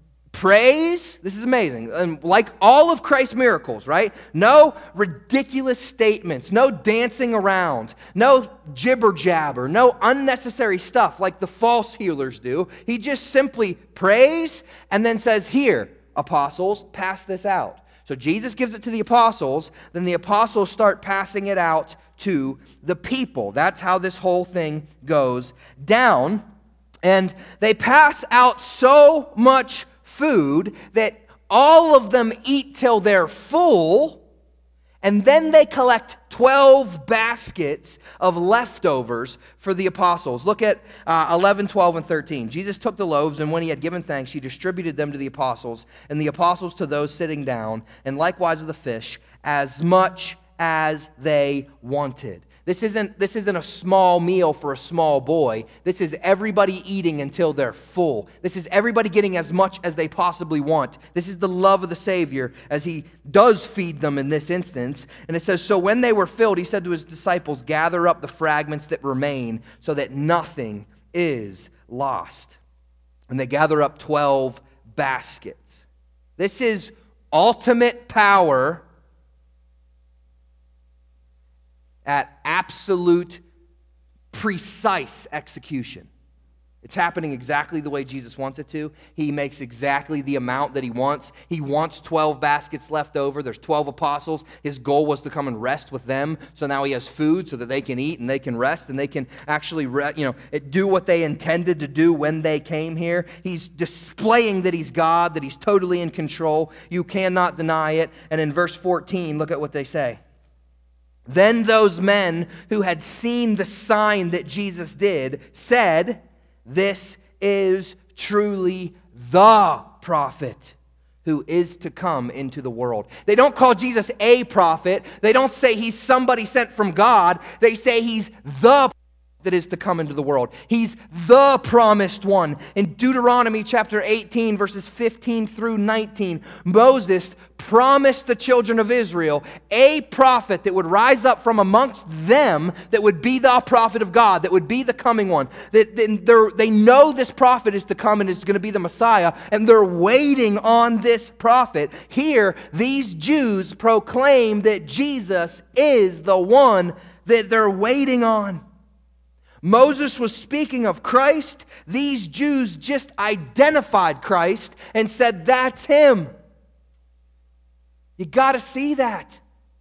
prays, this is amazing, and like all of Christ's miracles, right? No ridiculous statements, no dancing around, no jibber jabber, no unnecessary stuff like the false healers do. He just simply prays and then says, here, apostles, pass this out. So Jesus gives it to the apostles, then the apostles start passing it out to the people. That's how this whole thing goes down. And they pass out so much food that all of them eat till they're full, and then they collect 12 baskets of leftovers for the apostles. Look at 11, 12, and 13. Jesus took the loaves, and when he had given thanks, he distributed them to the apostles, and the apostles to those sitting down, and likewise of the fish, as much as they wanted. This isn't a small meal for a small boy. This is everybody eating until they're full. This is everybody getting as much as they possibly want. This is the love of the Savior as he does feed them in this instance. And it says, so when they were filled, he said to his disciples, gather up the fragments that remain so that nothing is lost. And they gather up 12 baskets. This is ultimate power at absolute, precise execution. It's happening exactly the way Jesus wants it to. He makes exactly the amount that he wants. He wants 12 baskets left over. There's 12 apostles. His goal was to come and rest with them. So now he has food so that they can eat and they can rest and they can actually do what they intended to do when they came here. He's displaying that he's God, that he's totally in control. You cannot deny it. And in verse 14, look at what they say. Then those men who had seen the sign that Jesus did said, this is truly the prophet who is to come into the world. They don't call Jesus a prophet. They don't say he's somebody sent from God. They say he's the that is to come into the world. He's the promised one. In Deuteronomy chapter 18, verses 15 through 19, Moses promised the children of Israel a prophet that would rise up from amongst them that would be the prophet of God, that would be the coming one. They know this prophet is to come and is going to be the Messiah, and they're waiting on this prophet. Here, these Jews proclaim that Jesus is the one that they're waiting on. Moses was speaking of Christ. These Jews just identified Christ and said, that's him. You got to see that.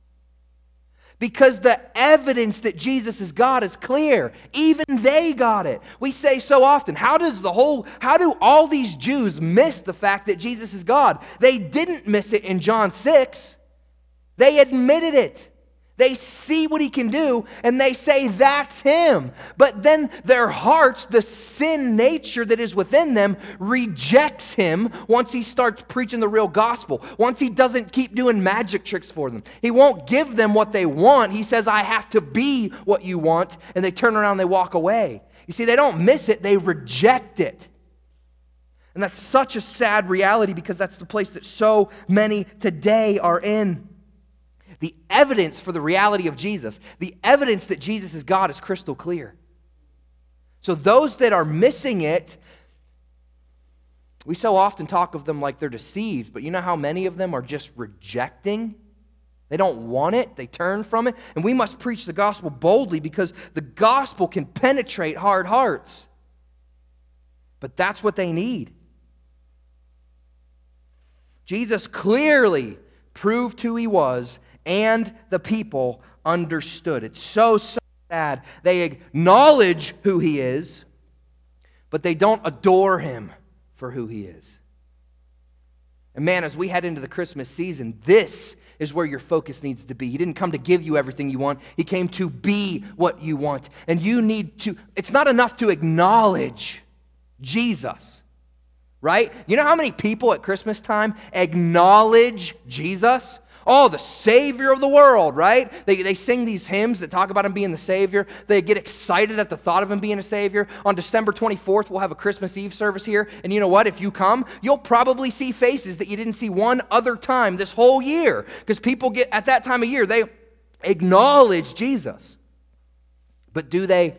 Because the evidence that Jesus is God is clear. Even they got it. We say so often, how do all these Jews miss the fact that Jesus is God? They didn't miss it in John 6. They admitted it. They see what he can do, and they say, that's him. But then their hearts, the sin nature that is within them, rejects him once he starts preaching the real gospel. Once he doesn't keep doing magic tricks for them. He won't give them what they want. He says, I have to be what you want. And they turn around and they walk away. You see, they don't miss it. They reject it. And that's such a sad reality because that's the place that so many today are in. The evidence for the reality of Jesus, the evidence that Jesus is God is crystal clear. So those that are missing it, we so often talk of them like they're deceived, but you know how many of them are just rejecting? They don't want it. They turn from it. And we must preach the gospel boldly because the gospel can penetrate hard hearts. But that's what they need. Jesus clearly proved who he was, and the people understood. It's so sad. They acknowledge who he is, but they don't adore him for who he is. And man, as we head into the Christmas season, this is where your focus needs to be. He didn't come to give you everything you want. He came to be what you want. And you need to, it's not enough to acknowledge Jesus, right? You know how many people at Christmas time acknowledge Jesus? Oh, the Savior of the world, right? They sing these hymns that talk about him being the Savior. They get excited at the thought of him being a Savior. On December 24th, we'll have a Christmas Eve service here. And you know what? If you come, you'll probably see faces that you didn't see one other time this whole year. Because people get, at that time of year, they acknowledge Jesus. But do they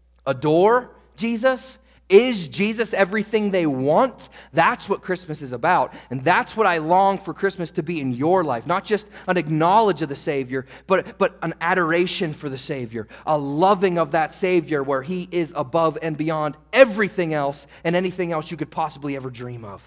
adore Jesus? Is Jesus everything they want? That's what Christmas is about. And that's what I long for Christmas to be in your life. Not just an acknowledge of the Savior, but an adoration for the Savior. A loving of that Savior where he is above and beyond everything else and anything else you could possibly ever dream of.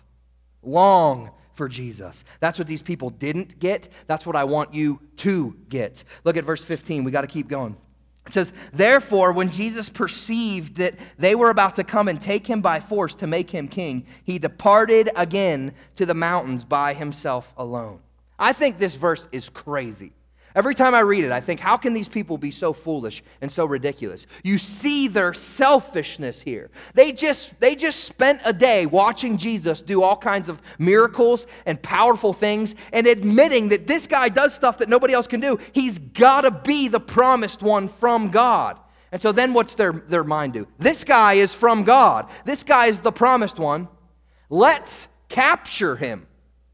Long for Jesus. That's what these people didn't get. That's what I want you to get. Look at verse 15. We got to keep going. It says, therefore, when Jesus perceived that they were about to come and take him by force to make him king, he departed again to the mountains by himself alone. I think this verse is crazy. Every time I read it, I think, how can these people be so foolish and so ridiculous? You see their selfishness here. They just spent a day watching Jesus do all kinds of miracles and powerful things and admitting that this guy does stuff that nobody else can do. He's got to be the promised one from God. And so then what's their mind do? This guy is from God. This guy is the promised one. Let's capture him.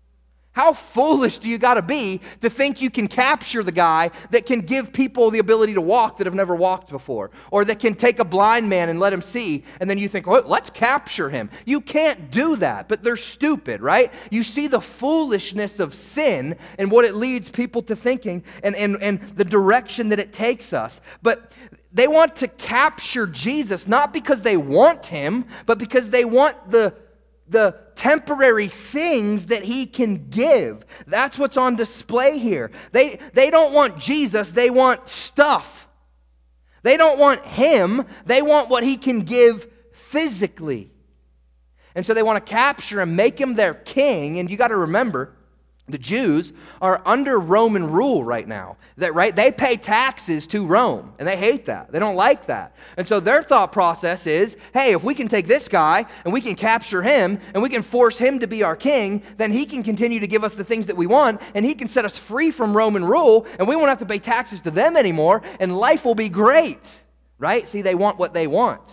How foolish do you got to be to think you can capture the guy that can give people the ability to walk that have never walked before, or that can take a blind man and let him see, and then you think, well, let's capture him. You can't do that, but they're stupid, right? You see the foolishness of sin and what it leads people to thinking and the direction that it takes us. But they want to capture Jesus, not because they want him, but because they want the temporary things that he can give. That's what's on display here. They don't want Jesus, they want stuff. They don't want him, they want what he can give physically. And so they want to capture him, make him their king, and you got to remember, the Jews are under Roman rule right now. Right? They pay taxes to Rome, and they hate that. They don't like that. And so their thought process is, hey, if we can take this guy, and we can capture him, and we can force him to be our king, then he can continue to give us the things that we want, and he can set us free from Roman rule, and we won't have to pay taxes to them anymore, and life will be great. Right? See, they want what they want.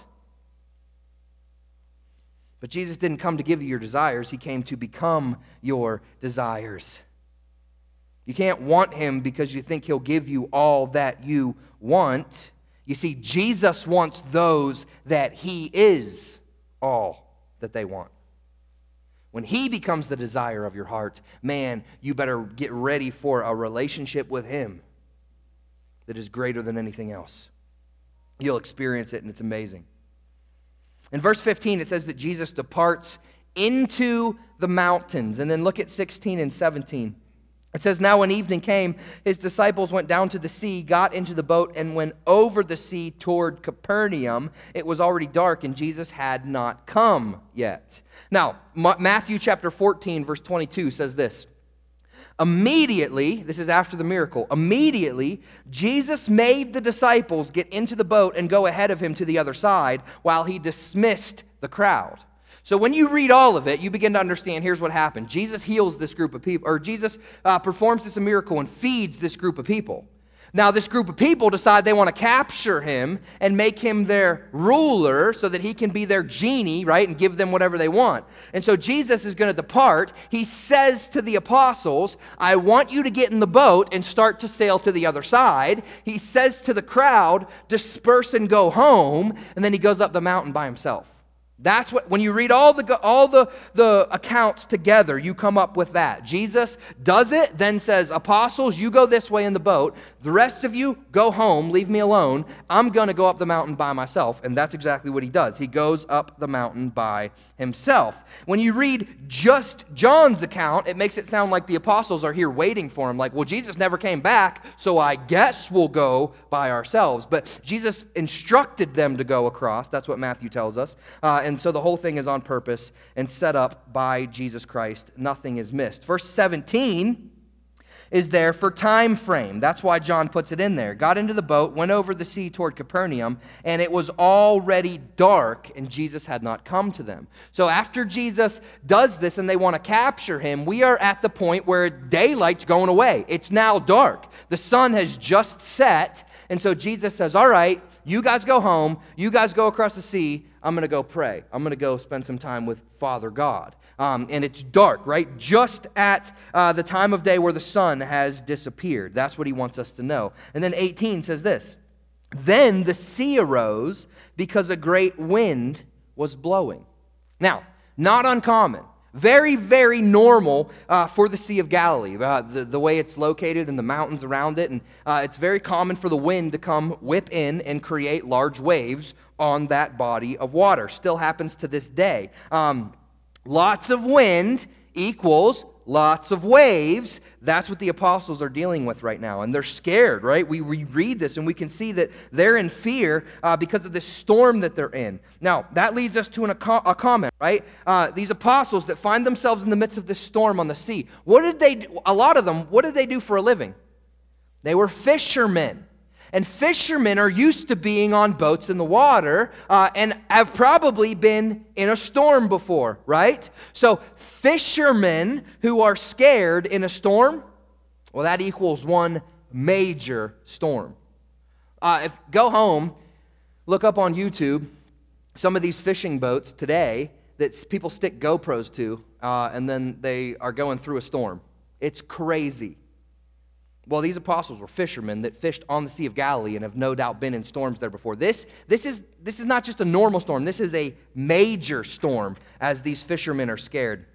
But Jesus didn't come to give you your desires. He came to become your desires. You can't want him because you think he'll give you all that you want. You see, Jesus wants those that he is all that they want. When he becomes the desire of your heart, man, you better get ready for a relationship with him that is greater than anything else. You'll experience it, and it's amazing. In verse 15, it says that Jesus departs into the mountains. And then look at 16 and 17. It says, now when evening came, his disciples went down to the sea, got into the boat, and went over the sea toward Capernaum. It was already dark, and Jesus had not come yet. Now, Matthew chapter 14, verse 22 says this. Immediately, this is after the miracle, immediately Jesus made the disciples get into the boat and go ahead of him to the other side while he dismissed the crowd. So when you read all of it, you begin to understand, here's what happened. Jesus heals this group of people, or Jesus performs this miracle and feeds this group of people. Now, this group of people decide they want to capture him and make him their ruler so that he can be their genie, right, and give them whatever they want. And so Jesus is going to depart. He says to the apostles, I want you to get in the boat and start to sail to the other side. He says to the crowd, disperse and go home. And then he goes up the mountain by himself. That's what, when you read all the accounts together, you come up with that. Jesus does it, then says, apostles, you go this way in the boat. The rest of you, go home, leave me alone. I'm going to go up the mountain by myself. And that's exactly what he does. He goes up the mountain by himself. When you read just John's account, it makes it sound like the apostles are here waiting for him. Like, well, Jesus never came back, so I guess we'll go by ourselves. But Jesus instructed them to go across. That's what Matthew tells us. And so the whole thing is on purpose and set up by Jesus Christ. Nothing is missed. Verse 17 is there for time frame. That's why John puts it in there. Got into the boat, went over the sea toward Capernaum, and it was already dark, and Jesus had not come to them. So after Jesus does this and they want to capture him, we are at the point where daylight's going away. It's now dark. The sun has just set, and so Jesus says, all right, you guys go home. You guys go across the sea. I'm going to go pray. I'm going to go spend some time with Father God. And it's dark, right? Just at the time of day where the sun has disappeared. That's what he wants us to know. And then 18 says this, then the sea arose because a great wind was blowing. Now, not uncommon. Very, very normal for the Sea of Galilee, the way it's located and the mountains around it. And it's very common for the wind to come whip in and create large waves on that body of water. Still happens to this day. Lots of wind equals lots of waves. That's what the apostles are dealing with right now. And they're scared, right? We read this and we can see that they're in fear because of this storm that they're in. Now, that leads us to a comment, right? These apostles that find themselves in the midst of this storm on the sea. What did they do? A lot of them, what did they do for a living? They were fishermen. And fishermen are used to being on boats in the water and have probably been in a storm before, right? So fishermen who are scared in a storm, well, that equals one major storm. Go home, look up on YouTube some of these fishing boats today that people stick GoPros to, and then they are going through a storm. It's crazy. Well, these apostles were fishermen that fished on the Sea of Galilee and have no doubt been in storms there before. This is not just a normal storm. This is a major storm as these fishermen are scared.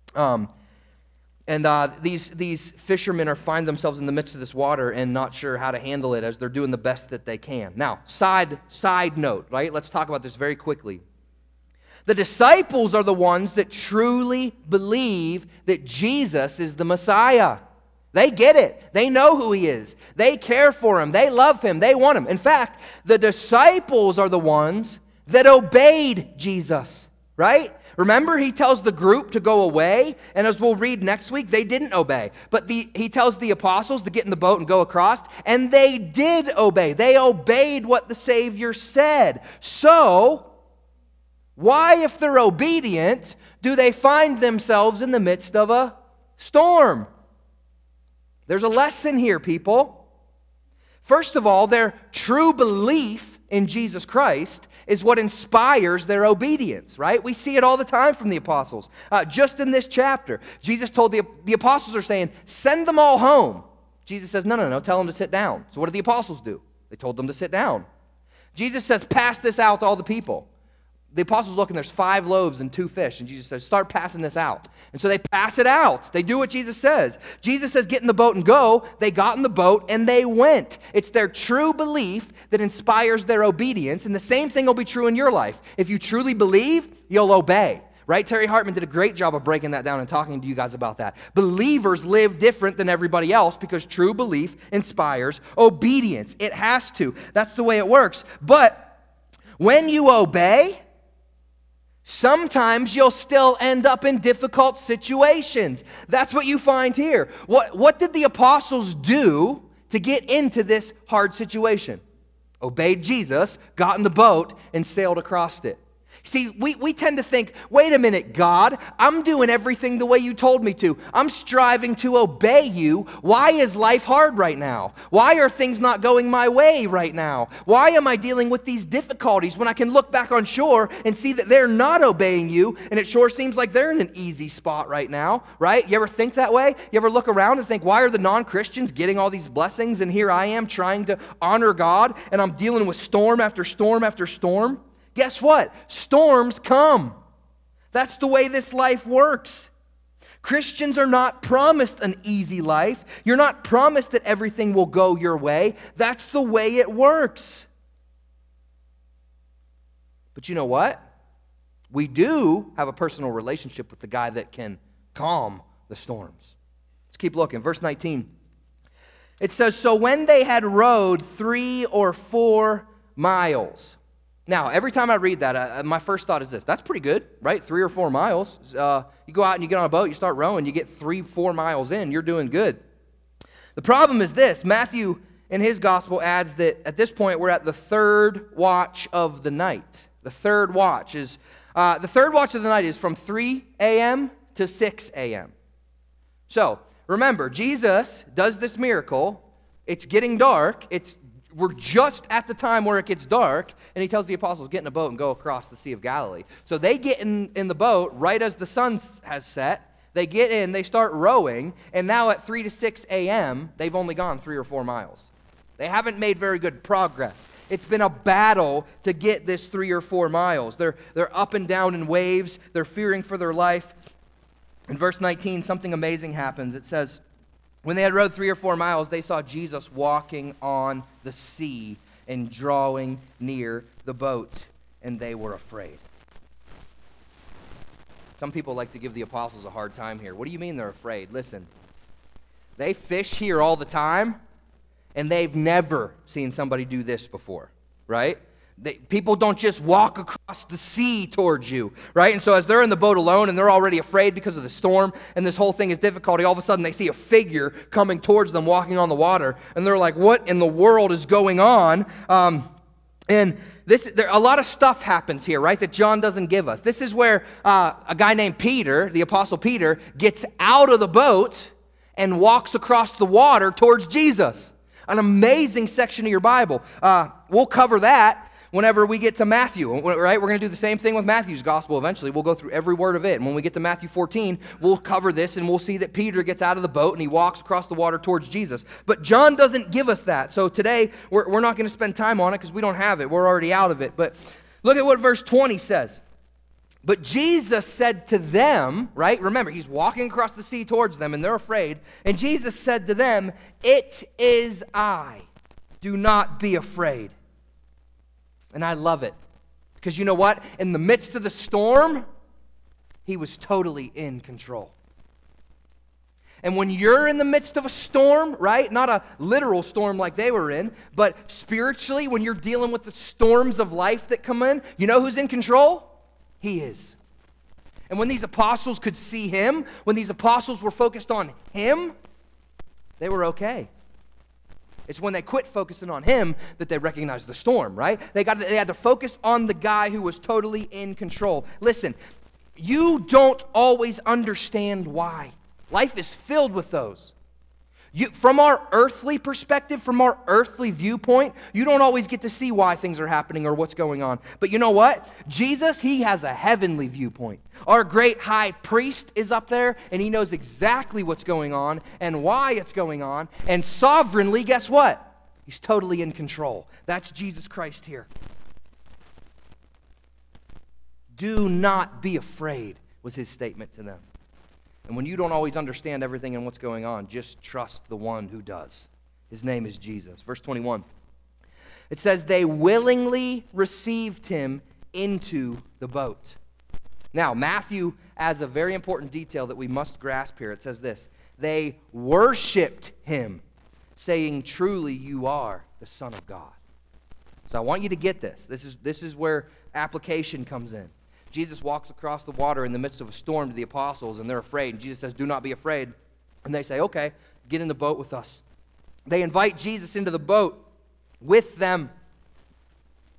These fishermen find themselves in the midst of this water and not sure how to handle it as they're doing the best that they can. Now, side note, right? Let's talk about this very quickly. The disciples are the ones that truly believe that Jesus is the Messiah. They get it. They know who he is. They care for him. They love him. They want him. In fact, the disciples are the ones that obeyed Jesus, right? Remember, he tells the group to go away, and as we'll read next week, they didn't obey. But he tells the apostles to get in the boat and go across, and they did obey. They obeyed what the Savior said. So, why, if they're obedient, do they find themselves in the midst of a storm? There's a lesson here, people. First of all, their true belief in Jesus Christ is what inspires their obedience, right? We see it all the time from the apostles. Just in this chapter, Jesus told the apostles are saying, send them all home. Jesus says, no, tell them to sit down. So what did the apostles do? They told them to sit down. Jesus says, pass this out to all the people. The apostles look and there's 5 loaves and 2 fish. And Jesus says, start passing this out. And so they pass it out. They do what Jesus says. Jesus says, get in the boat and go. They got in the boat and they went. It's their true belief that inspires their obedience. And the same thing will be true in your life. If you truly believe, you'll obey. Right? Terry Hartman did a great job of breaking that down and talking to you guys about that. Believers live different than everybody else because true belief inspires obedience. It has to. That's the way it works. But when you obey, sometimes you'll still end up in difficult situations. That's what you find here. What did the apostles do to get into this hard situation? Obeyed Jesus, got in the boat, and sailed across it. See, we tend to think, wait a minute, God, I'm doing everything the way you told me to. I'm striving to obey you. Why is life hard right now? Why are things not going my way right now? Why am I dealing with these difficulties when I can look back on shore and see that they're not obeying you, and it sure seems like they're in an easy spot right now, right? You ever think that way? You ever look around and think, why are the non-Christians getting all these blessings, and here I am trying to honor God, and I'm dealing with storm after storm after storm? Guess what? Storms come. That's the way this life works. Christians are not promised an easy life. You're not promised that everything will go your way. That's the way it works. But you know what? We do have a personal relationship with the guy that can calm the storms. Let's keep looking. Verse 19. It says, so when they had rowed 3 or 4 miles. Now, every time I read that, my first thought is this. That's pretty good, right? 3 or 4 miles. You go out and you get on a boat, you start rowing, you get 3-4 miles in, you're doing good. The problem is this. Matthew, in his gospel, adds that at this point, we're at the third watch of the night. The third watch of the night is from 3 a.m. to 6 a.m. So, remember, Jesus does this miracle. It's getting dark. We're just at the time where it gets dark, and he tells the apostles, get in a boat and go across the Sea of Galilee. So they get in the boat right as the sun has set. They get in, they start rowing, and now at 3 to 6 a.m., they've only gone 3 or 4 miles. They haven't made very good progress. It's been a battle to get this 3 or 4 miles. They're up and down in waves. They're fearing for their life. In verse 19, something amazing happens. It says, when they had rowed 3 or 4 miles, they saw Jesus walking on the sea and drawing near the boat, and they were afraid. Some people like to give the apostles a hard time here. What do you mean they're afraid? Listen, they fish here all the time, and they've never seen somebody do this before, right? People don't just walk across the sea towards you, right? And so as they're in the boat alone and they're already afraid because of the storm and this whole thing is difficulty, all of a sudden they see a figure coming towards them walking on the water, and they're like, what in the world is going on? A lot of stuff happens here, right, that John doesn't give us. This is where a guy named Peter, the Apostle Peter, gets out of the boat and walks across the water towards Jesus. An amazing section of your Bible. We'll cover that whenever we get to Matthew, right? We're going to do the same thing with Matthew's gospel eventually. We'll go through every word of it. And when we get to Matthew 14, we'll cover this, and we'll see that Peter gets out of the boat and he walks across the water towards Jesus. But John doesn't give us that. So today, we're not going to spend time on it because we don't have it. We're already out of it. But look at what verse 20 says. But Jesus said to them, right? Remember, he's walking across the sea towards them, and they're afraid. And Jesus said to them, it is I. Do not be afraid. And I love it. Because you know what? In the midst of the storm, he was totally in control. And when you're in the midst of a storm, right? Not a literal storm like they were in, but spiritually, when you're dealing with the storms of life that come in, you know who's in control? He is. And when these apostles could see him, when these apostles were focused on him, they were okay. It's when they quit focusing on him that they recognized the storm, right? They had to focus on the guy who was totally in control. Listen, you don't always understand why. Life is filled with those. From our earthly perspective, from our earthly viewpoint, you don't always get to see why things are happening or what's going on. But you know what? Jesus, he has a heavenly viewpoint. Our great high priest is up there, and he knows exactly what's going on and why it's going on. And sovereignly, guess what? He's totally in control. That's Jesus Christ here. Do not be afraid, was his statement to them. And when you don't always understand everything and what's going on, just trust the one who does. His name is Jesus. Verse 21. It says, they willingly received him into the boat. Now, Matthew adds a very important detail that we must grasp here. It says this, they worshiped him, saying, truly you are the Son of God. So I want you to get this. This is where application comes in. Jesus walks across the water in the midst of a storm to the apostles, and they're afraid. And Jesus says, do not be afraid. And they say, okay, get in the boat with us. They invite Jesus into the boat with them.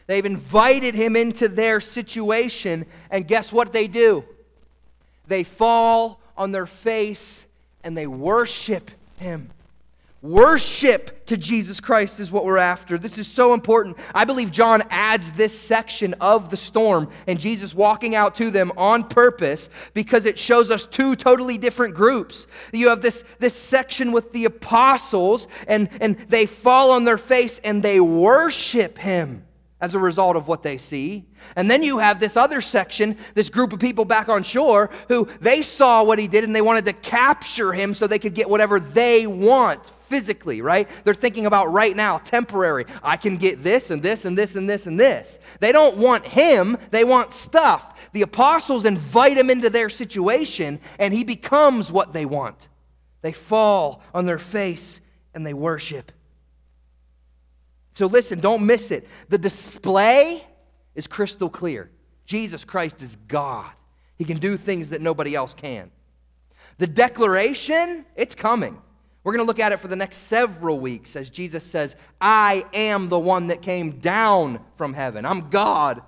They've invited him into their situation, and guess what they do? They fall on their face and they worship him. Worship to Jesus Christ is what we're after. This is so important. I believe John adds this section of the storm and Jesus walking out to them on purpose because it shows us two totally different groups. You have this section with the apostles and they fall on their face and they worship him as a result of what they see. And then you have this other section, this group of people back on shore who they saw what he did and they wanted to capture him so they could get whatever they want physically, right? They're thinking about right now, temporary. I can get this and this and this and this and this. They don't want him, they want stuff. The apostles invite him into their situation and he becomes what they want. They fall on their face and they worship. So listen, don't miss it. The display is crystal clear. Jesus Christ is God. He can do things that nobody else can. The declaration, it's coming. We're going to look at it for the next several weeks as Jesus says, I am the one that came down from heaven. I'm God.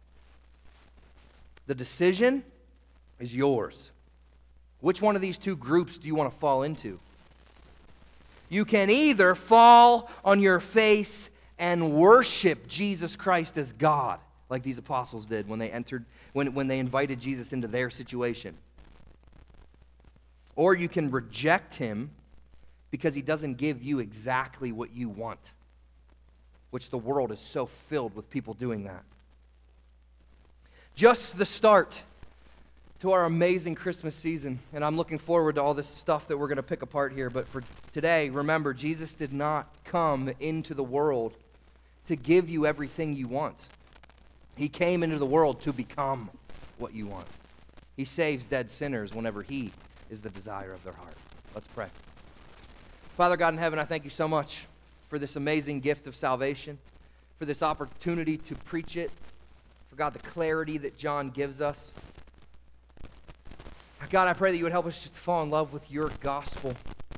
The decision is yours. Which one of these two groups do you want to fall into? You can either fall on your face and worship Jesus Christ as God, like these apostles did when they invited Jesus into their situation. Or you can reject him because he doesn't give you exactly what you want, which the world is so filled with people doing that. Just the start to our amazing Christmas season, and I'm looking forward to all this stuff that we're going to pick apart here, but for today, remember, Jesus did not come into the world to give you everything you want. He came into the world to become what you want. He saves dead sinners whenever he is the desire of their heart. Let's pray. Father God in heaven, I thank you so much for this amazing gift of salvation, for this opportunity to preach it, for God, the clarity that John gives us. God, I pray that you would help us just to fall in love with your gospel.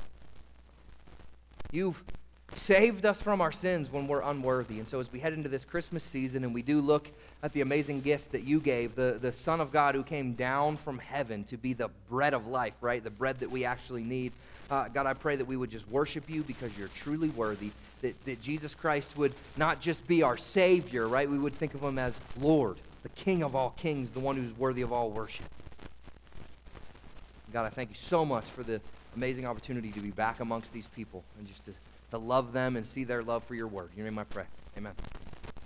You've saved us from our sins when we're unworthy. And so as we head into this Christmas season and we do look at the amazing gift that you gave, the Son of God who came down from heaven to be the bread of life, right? The bread that we actually need. God, I pray that we would just worship you because you're truly worthy, that Jesus Christ would not just be our Savior, right? We would think of him as Lord, the King of all kings, the one who's worthy of all worship. God, I thank you so much for the amazing opportunity to be back amongst these people and just to love them and see their love for your word. In your name I pray. Amen.